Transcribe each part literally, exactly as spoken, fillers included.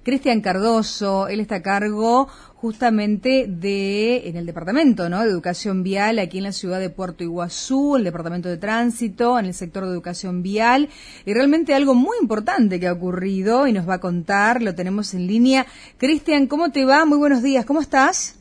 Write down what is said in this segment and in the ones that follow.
Cristian Cardoso. Él está a cargo justamente de, en el departamento, ¿no?, de educación vial aquí en la ciudad de Puerto Iguazú, el departamento de tránsito, en el sector de educación vial, y realmente algo muy importante que ha ocurrido y nos va a contar, lo tenemos en línea. Cristian, ¿cómo te va? Muy buenos días, ¿cómo estás?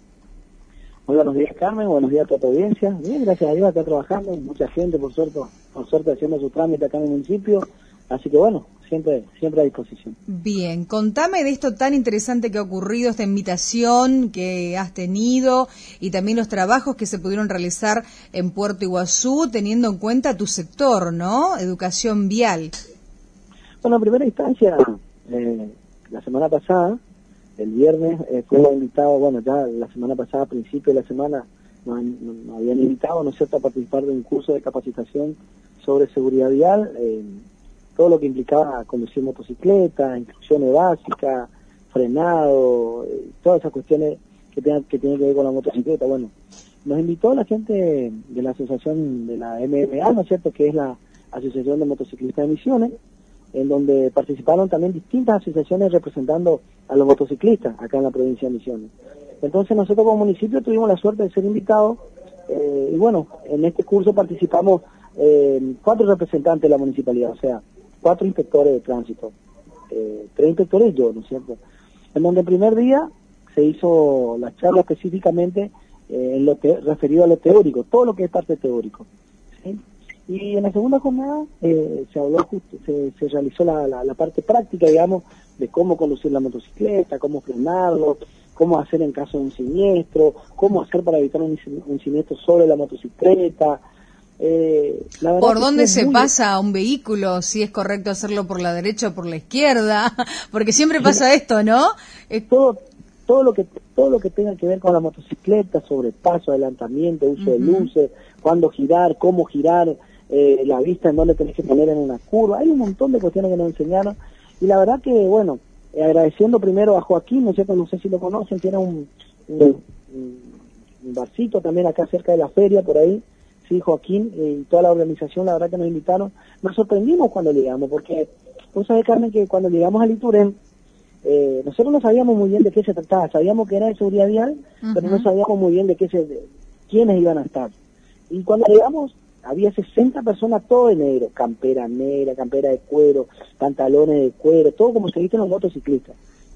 Muy buenos días, Carmen, buenos días a toda tu audiencia. Bien, gracias a Dios, acá trabajando, mucha gente, por suerte, por suerte haciendo su trámite acá en el municipio, así que bueno, siempre siempre a disposición. Bien, contame de esto tan interesante que ha ocurrido, esta invitación que has tenido y también los trabajos que se pudieron realizar en Puerto Iguazú, teniendo en cuenta tu sector, ¿no?, educación vial. Bueno, en primera instancia, eh, la semana pasada, el viernes, eh, fuimos invitados, bueno, ya la semana pasada, a principio de la semana, nos, nos habían invitado, ¿no es cierto?, a participar de un curso de capacitación sobre seguridad vial, eh, todo lo que implicaba conducir motocicleta, instrucciones básicas, frenado, eh, todas esas cuestiones que tengan que tienen que ver con la motocicleta. Bueno, nos invitó la gente de la asociación de la M M A, ¿no es cierto?, que es la Asociación de Motociclistas de Misiones, en donde participaron también distintas asociaciones representando a los motociclistas acá en la provincia de Misiones. Entonces nosotros como municipio tuvimos la suerte de ser invitados, eh, y bueno, en este curso participamos eh, cuatro representantes de la municipalidad, o sea, cuatro inspectores de tránsito, eh, tres inspectores y yo, ¿no es cierto? En donde el primer día se hizo la charla específicamente eh, en lo que referido a lo teórico, todo lo que es parte teórico, ¿sí? Y en la segunda jornada eh, se habló justo, se, se realizó la, la, la parte práctica, digamos, de cómo conducir la motocicleta, cómo frenarlo, cómo hacer en caso de un siniestro, cómo hacer para evitar un, un siniestro sobre la motocicleta. Eh, la ¿Por dónde se muy... pasa un vehículo? Si es correcto hacerlo por la derecha o por la izquierda, porque siempre pasa esto, ¿no? Es todo todo lo que todo lo que tenga que ver con la motocicleta, sobrepaso, adelantamiento, uso uh-huh. de luces, cuándo girar, cómo girar, eh, la vista en dónde tenés que poner en una curva. Hay un montón de cuestiones que nos enseñaron y la verdad que, bueno, eh, agradeciendo primero a Joaquín, ¿no es cierto?, no sé si lo conocen, tiene un, un, un barcito también acá cerca de la feria, por ahí. Sí, Joaquín y toda la organización, la verdad que nos invitaron. Nos sorprendimos cuando llegamos, porque vos sabés, Carmen, que cuando llegamos al Iturén, eh, nosotros no sabíamos muy bien de qué se trataba. Sabíamos que era de seguridad vial, uh-huh. pero no sabíamos muy bien de qué se, de, quiénes iban a estar. Y cuando llegamos, había sesenta personas, todo de negro, campera negra, campera de cuero, pantalones de cuero, todo como se visten los motociclistas.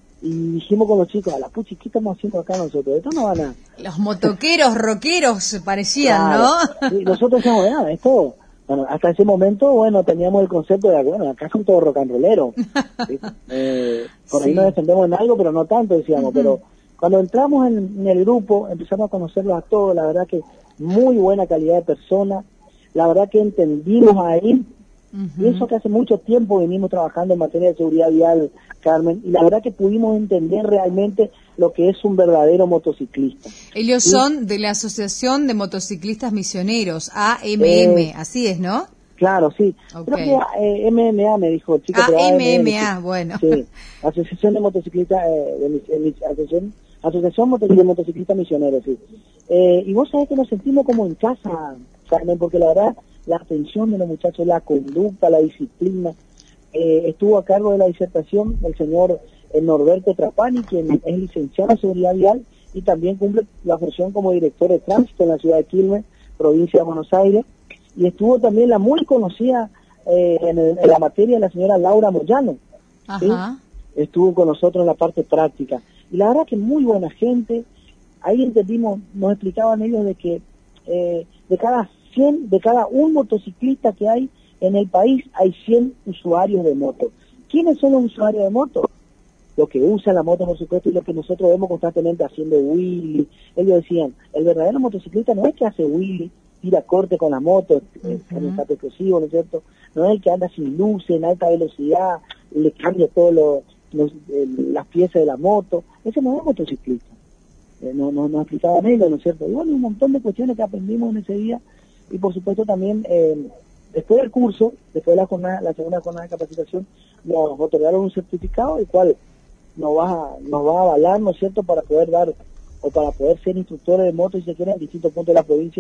Y dijimos con los chicos, a la puchi, ¿qué estamos haciendo acá nosotros? Esto no van a... Los motoqueros, rockeros parecían, claro, ¿no? Sí, nosotros decíamos, ah, esto... Bueno, hasta ese momento, bueno, teníamos el concepto de, bueno, acá son todos rock and rolleros. ¿Sí? Eh, por sí. ahí nos defendemos en algo, pero no tanto, decíamos. Uh-huh. Pero cuando entramos en, en el grupo, empezamos a conocerlos a todos, la verdad que muy buena calidad de personas. La verdad que entendimos ahí, uh-huh. y eso que hace mucho tiempo venimos trabajando en materia de seguridad vial, Carmen, y la verdad que pudimos entender realmente lo que es un verdadero motociclista. Ellos ¿sí? son de la Asociación de Motociclistas Misioneros, A M M, eh, así es, ¿no? Claro, sí. Okay. Creo que eh, M M A me dijo el chico. Ah, M M A, bueno. Sí, Asociación de Motociclistas, eh, de, de, de, Asociación, Asociación de Motociclistas Misioneros, sí. Eh, y vos sabés que nos sentimos como en casa, Carmen, porque la verdad, la atención de los muchachos, la conducta, la disciplina. Eh, estuvo a cargo de la disertación el señor eh, Norberto Trapani, quien es licenciado en seguridad vial y también cumple la función como director de tránsito en la ciudad de Quilmes, provincia de Buenos Aires, y estuvo también la muy conocida eh, en, el, en la materia la señora Laura Moyano, ¿sí? Estuvo con nosotros en la parte práctica, y la verdad que muy buena gente. Ahí entendimos, nos explicaban ellos de que eh, de cada cien, de cada un motociclista que hay en el país, hay cien usuarios de moto. ¿Quiénes son los usuarios de moto? Los que usan la moto, por supuesto, y los que nosotros vemos constantemente haciendo wheelie. Ellos decían, el verdadero motociclista no es que hace wheelie, tira corte con la moto, uh-huh. con el tape explosivo, ¿no es cierto? No es el que anda sin luces, en alta velocidad, le cambia todas lo, eh, las piezas de la moto. Ese no es motociclista. Eh, no, no, nos explicaban ellos, ¿no es cierto? Y bueno, un montón de cuestiones que aprendimos en ese día, y por supuesto también... Eh, Después del curso, después de la jornada, la segunda jornada de capacitación, nos otorgaron un certificado, el cual nos va a, nos va a avalar, ¿no es cierto?, para poder dar, o para poder ser instructores de moto, si se quiere, en distintos puntos de la provincia,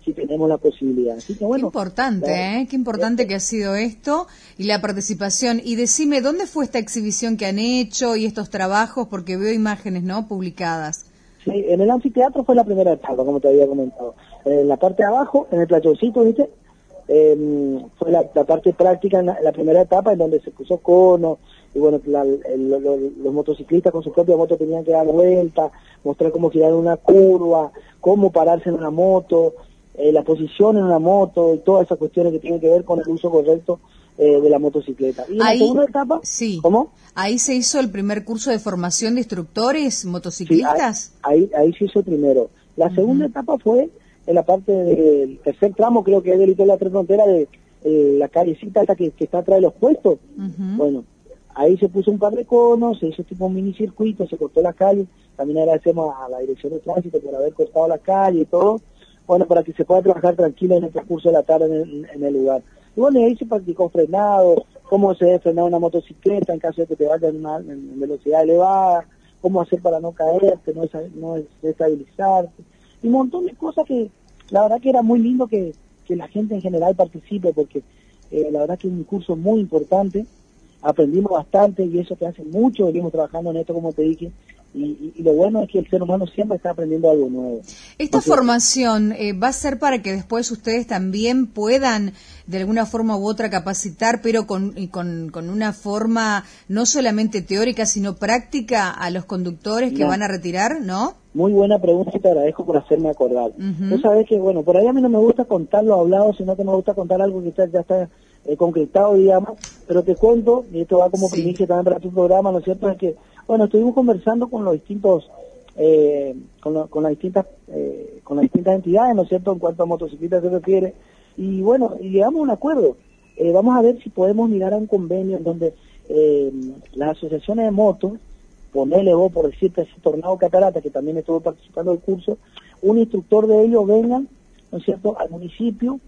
si tenemos la posibilidad. Así que bueno. Qué importante, la, ¿eh? Qué importante que ha sido esto y la participación. Y decime, ¿dónde fue esta exhibición que han hecho y estos trabajos? Porque veo imágenes, ¿no?, publicadas. Sí, en el anfiteatro fue la primera etapa, como te había comentado. En la parte de abajo, en el playoncito, ¿viste? Eh, fue la, la parte práctica en la, la primera etapa, en donde se puso cono, y bueno, la, el, lo, lo, los motociclistas con su propia moto tenían que dar vuelta, mostrar cómo girar una curva, cómo pararse en una moto, eh, la posición en una moto, y todas esas cuestiones que tienen que ver con el uso correcto eh, de la motocicleta. Y en ahí, la segunda etapa, sí. ¿cómo? Ahí se hizo el primer curso de formación de instructores motociclistas. Sí, ahí, ahí, ahí se hizo el primero. La uh-huh. segunda etapa fue en la parte del tercer tramo, creo que es del hito de la tres fronteras, de eh, la callecita esta que, que está atrás de los puestos. Uh-huh. Bueno, ahí se puso un par de conos, se hizo tipo un minicircuito, se cortó la calle. También agradecemos a la Dirección de Tránsito por haber cortado la calle y todo. Bueno, para que se pueda trabajar tranquilo en el transcurso de la tarde en el, en el lugar. Y bueno, y ahí se practicó frenado, cómo se debe frenar una motocicleta en caso de que te vayas en, una, en velocidad elevada, cómo hacer para no caerte, no, no desestabilizarte, y un montón de cosas que la verdad que era muy lindo que, que la gente en general participe, porque eh, la verdad que es un curso muy importante, aprendimos bastante y eso que hace mucho venimos trabajando en esto, como te dije, y, y, y lo bueno es que el ser humano siempre está aprendiendo algo nuevo. ¿Esta Entonces, formación eh, va a ser para que después ustedes también puedan de alguna forma u otra capacitar, pero con, con, con una forma no solamente teórica, sino práctica a los conductores que no. van a retirar, ¿no? Muy buena pregunta y te agradezco por hacerme acordar. Uh-huh. Tú sabes que, bueno, por ahí a mí no me gusta contar lo hablado, sino que me gusta contar algo que está, ya está eh, concretado, digamos, pero te cuento, y esto va como sí. primicia también para tu programa, ¿no es cierto?, es que, bueno, estuvimos conversando con los distintos, eh, con, lo, con las distintas, eh, con las distintas entidades, ¿no es cierto?, en cuanto a motocicletas se refiere, y bueno, y llegamos a un acuerdo. Eh, vamos a ver si podemos mirar a un convenio en donde eh, las asociaciones de motos, ponele vos por decirte ese Tornado Catarata, que también estuvo participando del curso, un instructor de ellos vengan, ¿no es cierto?, al municipio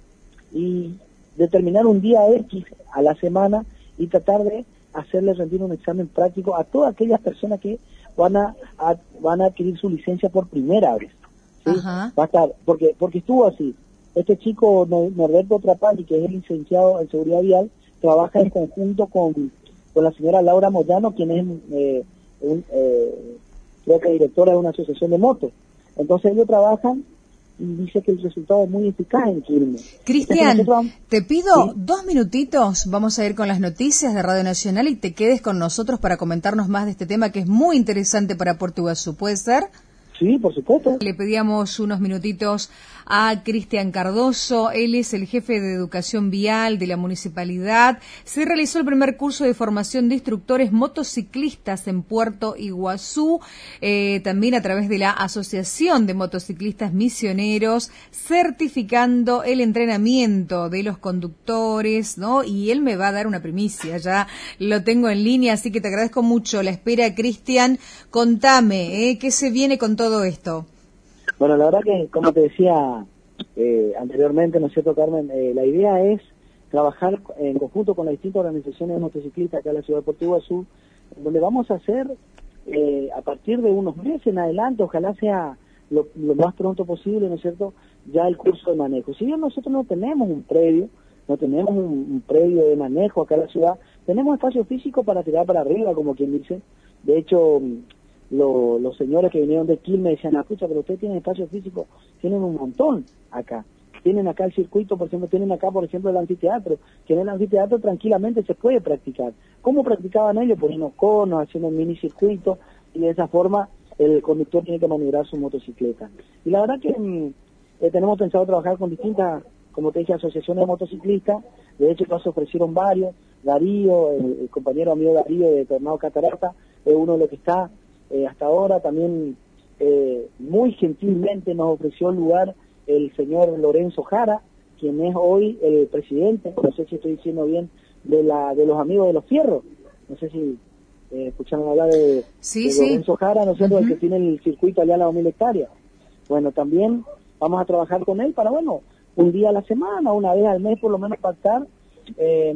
y determinar un día X a la semana y tratar de hacerles rendir un examen práctico a todas aquellas personas que van a, a van a adquirir su licencia por primera vez. ¿Sí? Va a estar, porque, porque estuvo así. Este chico, Norberto Trapani, que es el licenciado en seguridad vial, trabaja en conjunto con, con la señora Laura Moyano, quien es eh, un, eh, creo que directora de una asociación de motos. Entonces ellos trabajan y dice que el resultado es muy eficaz en Quilmes. Cristian, nosotros... te pido ¿Sí? dos minutitos, vamos a ir con las noticias de Radio Nacional y te quedes con nosotros para comentarnos más de este tema que es muy interesante para Puerto Iguazú, ¿puede ser? Sí, por supuesto. Le pedíamos unos minutitos a Cristian Cardoso, él es el jefe de educación vial de la municipalidad. Se realizó el primer curso de formación de instructores motociclistas en Puerto Iguazú, eh, también a través de la Asociación de Motociclistas Misioneros, certificando el entrenamiento de los conductores, ¿no? Y él me va a dar una primicia, ya lo tengo en línea, así que te agradezco mucho la espera, Cristian. Contame, ¿eh? ¿Qué se viene con todo esto? Bueno, la verdad que, como te decía eh, anteriormente, ¿no es cierto, Carmen? Eh, la idea es trabajar en conjunto con las distintas organizaciones de motociclistas acá en la ciudad de Puerto Iguazú, donde vamos a hacer, eh, a partir de unos meses en adelante, ojalá sea lo, lo más pronto posible, ¿no es cierto?, ya el curso de manejo. Si bien nosotros no tenemos un predio, no tenemos un, un predio de manejo acá en la ciudad, tenemos espacio físico para tirar para arriba, como quien dice. De hecho, Lo, los señores que vinieron de Quilmes me decían, escucha, pero ustedes tienen espacio físico, tienen un montón acá. Tienen acá el circuito, por ejemplo, tienen acá, por ejemplo, el anfiteatro, que en el anfiteatro tranquilamente se puede practicar. ¿Cómo practicaban ellos? Poniendo conos, haciendo un mini circuito, y de esa forma el conductor tiene que maniobrar su motocicleta. Y la verdad que eh, tenemos pensado trabajar con distintas, como te dije, asociaciones de motociclistas. De hecho, nos ofrecieron varios. Darío, el, el compañero amigo Darío de Tornado Catarata, es uno de los que está Eh, hasta ahora. También eh, muy gentilmente nos ofreció el lugar el señor Lorenzo Jara, quien es hoy el presidente, no sé si estoy diciendo bien, de la de los amigos de los fierros. No sé si eh, escucharon hablar de, sí, de sí. Lorenzo Jara, ¿no es cierto?, uh-huh. el que tiene el circuito allá a las dos mil hectáreas. Bueno, también vamos a trabajar con él para, bueno, un día a la semana, una vez al mes por lo menos pactar eh,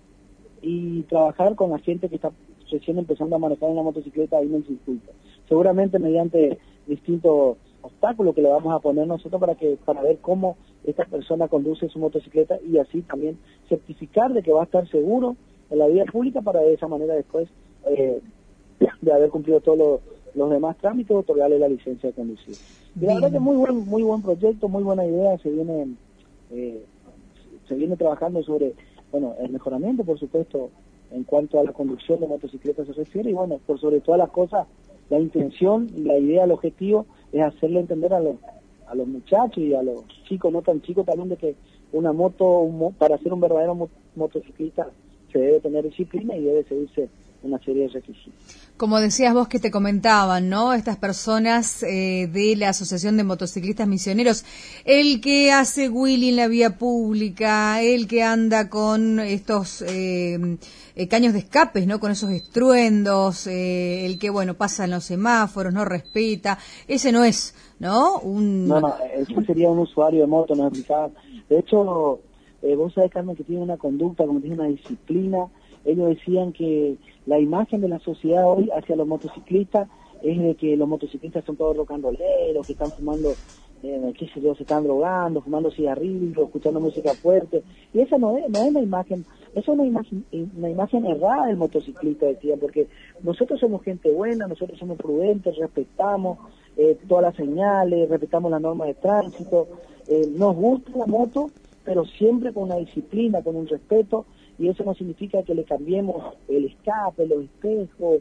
y trabajar con la gente que está recién empezando a manejar una motocicleta ahí en el circuito. Seguramente mediante distintos obstáculos que le vamos a poner nosotros para que para ver cómo esta persona conduce su motocicleta y así también certificar de que va a estar seguro en la vía pública para de esa manera después eh, de haber cumplido todos los, los demás trámites otorgarle la licencia de conducir. Y la verdad que muy buen muy buen proyecto, muy buena idea, se viene eh, se viene trabajando sobre bueno el mejoramiento, por supuesto, en cuanto a la conducción de motocicletas se refiere, y bueno, por sobre todas las cosas, la intención, la idea, el objetivo es hacerle entender a los a los muchachos y a los chicos, no tan chicos también, de que una moto, un, para ser un verdadero mo motociclista se debe tener disciplina y debe seguirse una serie de requisitos. Como decías vos que te comentaban, ¿no? Estas personas eh, de la Asociación de Motociclistas Misioneros, el que hace wheelie en la vía pública, el que anda con estos eh, eh, caños de escapes, ¿no? Con esos estruendos, eh, el que, bueno, pasa en los semáforos, no respeta, ese no es, ¿no? Un... No, no, ese sería un usuario de moto, no explicaba. De hecho, eh, vos sabés, Carmen, que tiene una conducta, como tiene una disciplina. Ellos decían que la imagen de la sociedad hoy hacia los motociclistas es de que los motociclistas son todos rock and rolleros, que están fumando, eh, qué sé yo, se están drogando, fumando cigarrillos, escuchando música fuerte. Y esa no es, no es la imagen, eso es una imagen, una imagen errada del motociclista, decían, porque nosotros somos gente buena, nosotros somos prudentes, respetamos eh, todas las señales, respetamos las normas de tránsito, eh, nos gusta la moto, pero siempre con una disciplina, con un respeto. Y eso no significa que le cambiemos el escape, los espejos,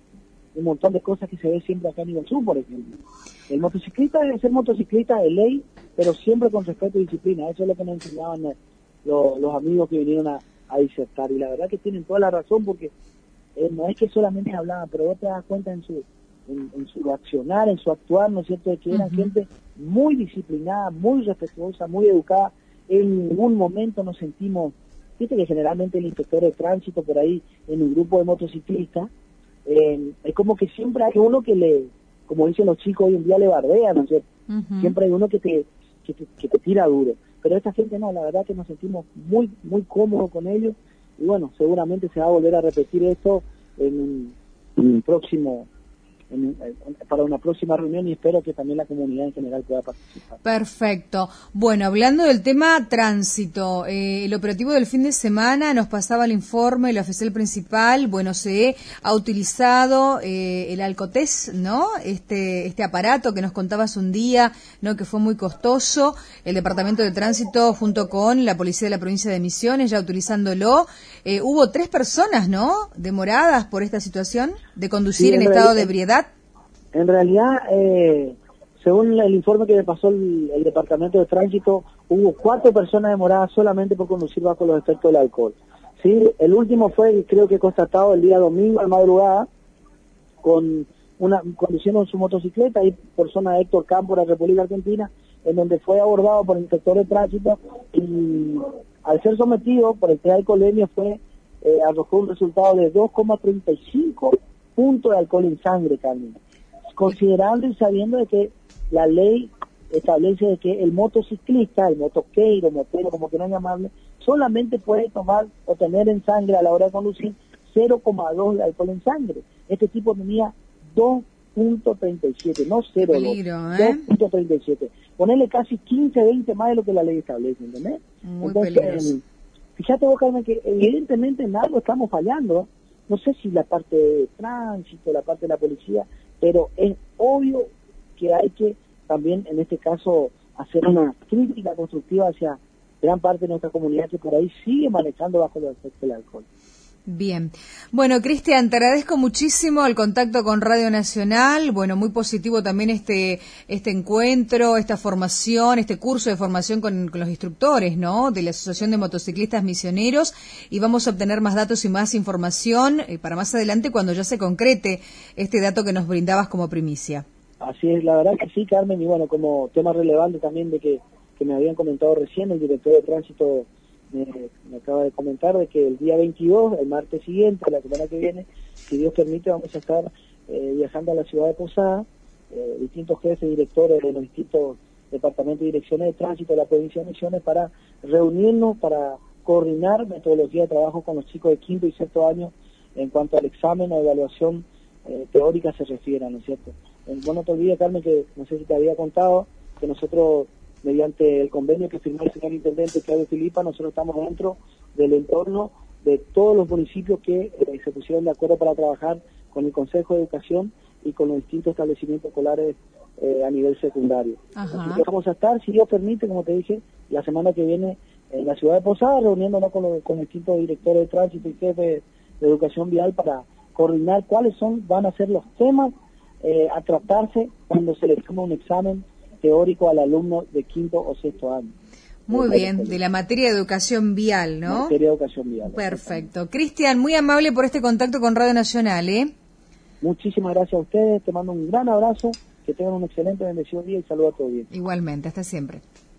un montón de cosas que se ve siempre acá en Iguazú, por ejemplo. El motociclista debe ser motociclista de ley, pero siempre con respeto y disciplina. Eso es lo que nos enseñaban los, los amigos que vinieron a, a disertar. Y la verdad que tienen toda la razón, porque eh, no es que solamente hablaban, pero vos te das cuenta en su, en, en su accionar, en su actuar, ¿no es cierto?, de que eran uh-huh. gente muy disciplinada, muy respetuosa, muy educada. En ningún momento nos sentimos... Viste que generalmente el inspector de tránsito por ahí en un grupo de motociclistas, eh, es como que siempre hay uno que le, como dicen los chicos hoy en día, le bardea, ¿no es cierto? Uh-huh. Siempre hay uno que te, que te que te tira duro. Pero esta gente no, la verdad que nos sentimos muy muy cómodos con ellos, y bueno, seguramente se va a volver a repetir esto en un, en un próximo... En, en, para una próxima reunión, y espero que también la comunidad en general pueda participar. Perfecto. Bueno, hablando del tema tránsito, eh, el operativo del fin de semana nos pasaba el informe, el oficial principal, bueno, se ha utilizado eh, el Alcotés, ¿no? Este este aparato que nos contabas un día, ¿no? Que fue muy costoso. El Departamento de Tránsito junto con la Policía de la Provincia de Misiones ya utilizándolo. Eh, hubo tres personas, ¿no? Demoradas por esta situación de conducir sí, en, en estado de ebriedad. En realidad, eh, según el informe que me pasó el, el Departamento de Tránsito, hubo cuatro personas demoradas solamente por conducir bajo los efectos del alcohol. Sí, el último fue, creo que constatado el día domingo a madrugada, con una conduciendo su motocicleta ahí por zona de Héctor Campo, de la República Argentina, en donde fue abordado por el inspector de tránsito y al ser sometido por el test de alcoholemia fue eh, arrojó un resultado de dos coma treinta y cinco puntos de alcohol en sangre, Carmen. Considerando y sabiendo de que la ley establece de que el motociclista, el motoqueiro, motero, como quieran llamarle, solamente puede tomar o tener en sangre a la hora de conducir cero coma dos de alcohol en sangre. Este tipo tenía dos punto treinta y siete, no cero coma dos, ¿eh? dos punto treinta y siete. Ponerle casi quince, veinte más de lo que la ley establece, ¿entendés? Muy Entonces, peligroso. Eh, fíjate vos, Carmen, que evidentemente en algo estamos fallando. No sé si la parte de tránsito, la parte de la policía, pero es obvio que hay que también, en este caso, hacer una crítica constructiva hacia gran parte de nuestra comunidad que por ahí sigue manejando bajo los efectos del alcohol. Bien. Bueno, Cristian, te agradezco muchísimo el contacto con Radio Nacional. Bueno, muy positivo también este este encuentro, esta formación, este curso de formación con, con los instructores, ¿no? De la Asociación de Motociclistas Misioneros. Y vamos a obtener más datos y más información eh, para más adelante cuando ya se concrete este dato que nos brindabas como primicia. Así es, la verdad que sí, Carmen. Y bueno, como tema relevante también de que, que me habían comentado recién, el director de tránsito Me, me acaba de comentar de que el día veintidós, el martes siguiente, la semana que viene, si Dios permite, vamos a estar eh, viajando a la ciudad de Posada, eh, distintos jefes y directores de los distintos departamentos y direcciones de tránsito de la provincia de Misiones para reunirnos, para coordinar metodología de trabajo con los chicos de quinto y sexto año en cuanto al examen o evaluación eh, teórica se refiere, ¿no es cierto? Eh, vos no te olvides, Carmen, que no sé si te había contado, que nosotros, mediante el convenio que firmó el señor intendente Claudio Filipa, nosotros estamos dentro del entorno de todos los municipios que eh, se pusieron de acuerdo para trabajar con el Consejo de Educación y con los distintos establecimientos escolares eh, a nivel secundario. Ajá. Así que vamos a estar, si Dios permite, como te dije, la semana que viene en la ciudad de Posadas, reuniéndonos con los con distintos directores de tránsito y jefes de, de educación vial para coordinar cuáles son van a ser los temas eh, a tratarse cuando se le toma un examen teórico al alumno de quinto o sexto año. Muy bien, de la materia de educación vial, ¿no? Materia de educación vial. Perfecto. Cristian, muy amable por este contacto con Radio Nacional, ¿eh? Muchísimas gracias a ustedes, te mando un gran abrazo, que tengan un excelente, bendecido día y saludos a todos bien. Igualmente, hasta siempre.